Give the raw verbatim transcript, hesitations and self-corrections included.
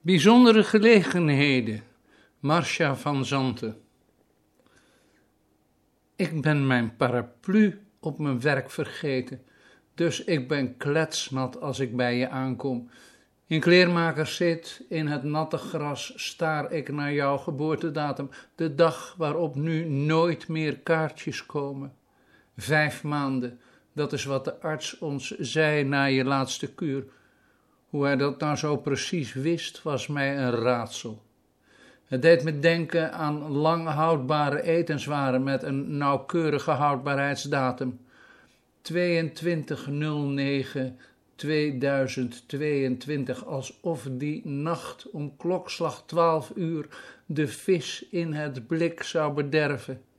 Bijzondere gelegenheden. Marcia van Zanten. Ik ben mijn paraplu op mijn werk vergeten, dus ik ben kletsnat als ik bij je aankom. In kleermakers zit, in het natte gras, staar ik naar jouw geboortedatum, de dag waarop nu nooit meer kaartjes komen. Vijf maanden, dat is wat de arts ons zei na je laatste kuur. Hoe hij dat nou zo precies wist, was mij een raadsel. Het deed me denken aan lang houdbare etenswaren met een nauwkeurige houdbaarheidsdatum. tweeëntwintig negen tweeduizend tweeëntwintig, alsof die nacht om klokslag twaalf uur de vis in het blik zou bederven.